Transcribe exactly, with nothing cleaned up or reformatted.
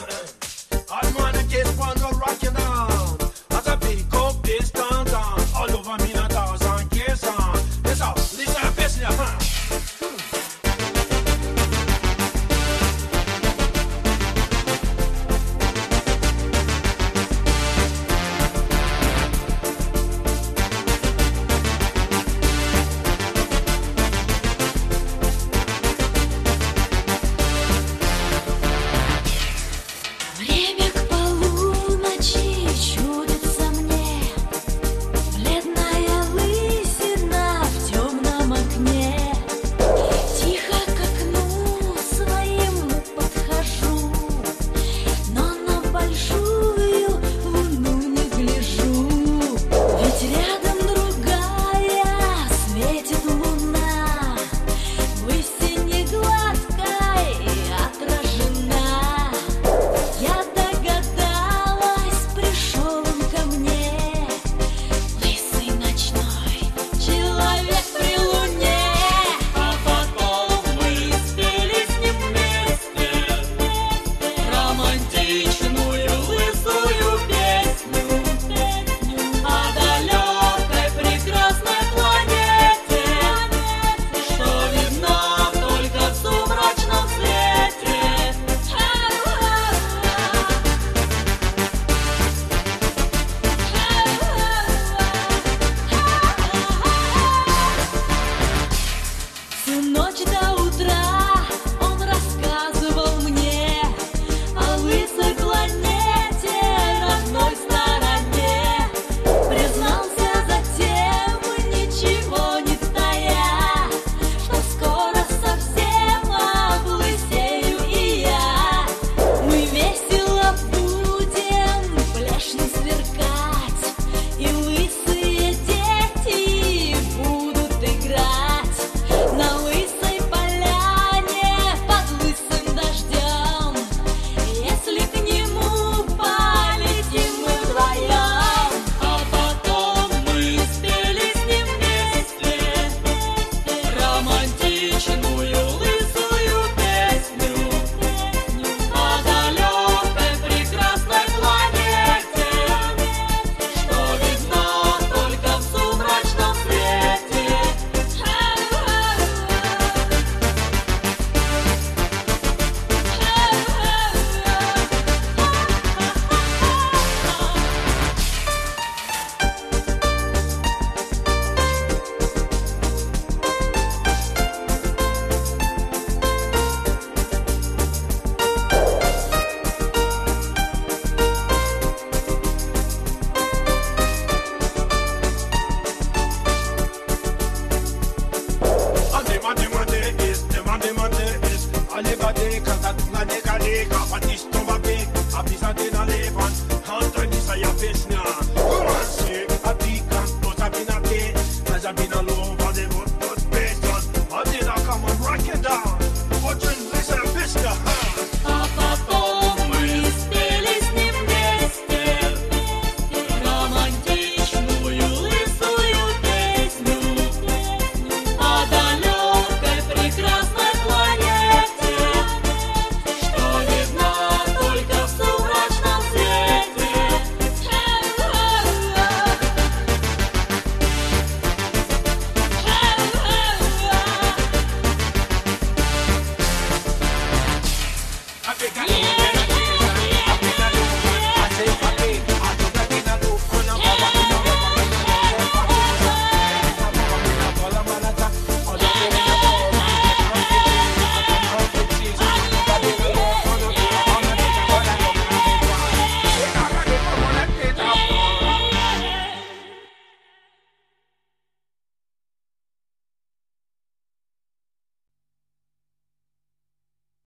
All man a kiss one no rocking down. As I pick up this town town, all over me a thousand kiss on. This how, this how best ya, huh? Время к полуночи чудится мне, бледная лысина в темном окне. Тихо к окну своему подхожу, но на большую луну не гляжу. Ведь рядом другая светит луна, в лысине гладкой отражена. Я догадалась, пришел он ко мне, лысый ночной человек при луне. А потом мы спели с ним вместе романтичную лысую песню о далекой прекрасной планете, что видно только в сумрачном свете. Всю ночь до утра он рассказывал мне о лысой планете, родной стороне. Признался затем, ничего не тая, что скоро совсем облысею и я. Мы весело будем плешью сверкать, и лысые дети будут играть на лысой поляне под лысым дождем, если к нему полетим мы вдвоем. А потом мы спели с ним вместе романтичную лысую песню о далекой прекрасной планете, что видно только в сумрачном свете. And the man, the man, there is, the man, the man, there is. All every day